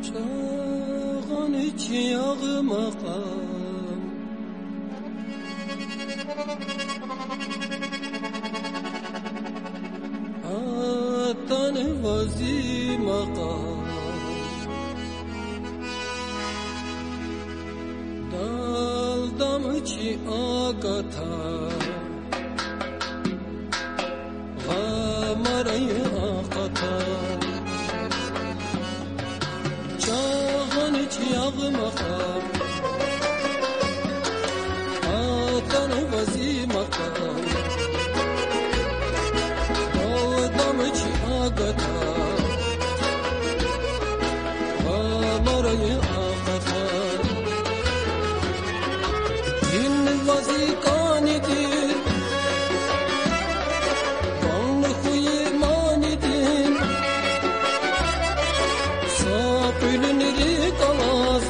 Çağın içi yağmakam Atan vazi makam Daldam içi agata Gamarayı akata Çağın içi yağmakam Atan vazi makam Daldam içi agata Gamarayı akata Din vazi kanidir Kanlı huyu manidir Sap ölüneri kalmaz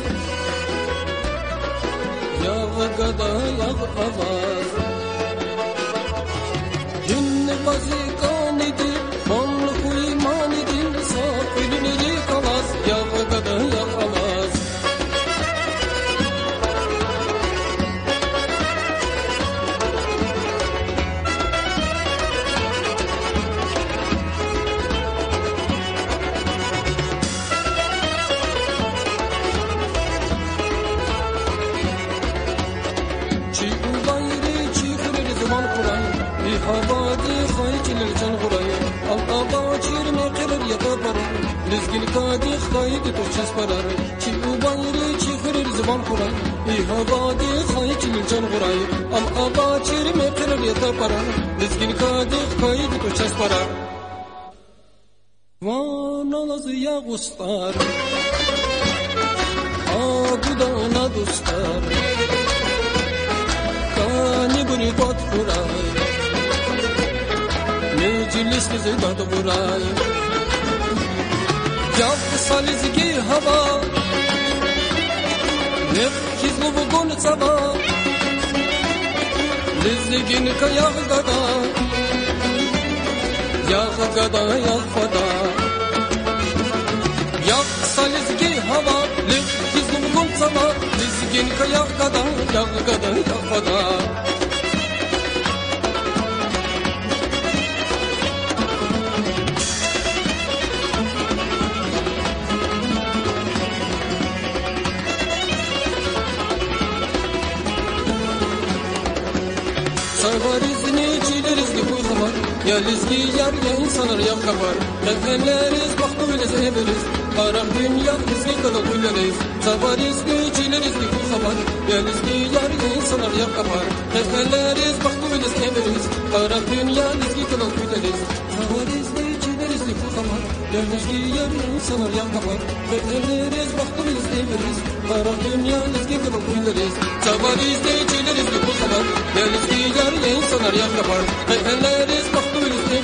Yağı gada yağı avaz Din vazi kanidir Kanlı huyu manidir Sap ölüneri kalmaz Yağı gada yağı avaz Havadi khayçilir can gurayı Al-aba çirme kırır yata parar Lizgin kadi khaydi turças parar Çi ubayri çiğirir zaman kuray Havadi khayçilir can gurayı Al-aba çirme kırır yata parar Lizgin kadi khaydi turças parar Vanalazı ya gustar Agudana dostar Kani buri pat kuray Meclis bizi dadı buray Yav salizgi hava Nef kizlu bugun sabah Lizgin ka yav gada Yav gada yav fada Yav salizgi hava Nef kizlu bugun sabah Lizgin ka yav gada Yav gada yav fada Savarızını çiğderiz bu zaman Ya lizgi yar ya insanlar ya kapar Efenleriz baktığıyız everiz Aram dünya lizgi kadar gülleriz Savarızını çiğderiz bu zaman Ya lizgi yar ya insanlar ya kapar Efenleriz baktığıyız everiz Aram dünya lizgi kadar gülleriz Savarızını çiğderiz bu zaman Ya lizgi yar ya insanlar ya kapar Efenleriz baktığıyız everiz Aram dünya lizgi kadar gülleriz Savarızını çiğderiz bu zaman Ya lizgi yar ya insanlar ya kapar Efenleriz baktığıyız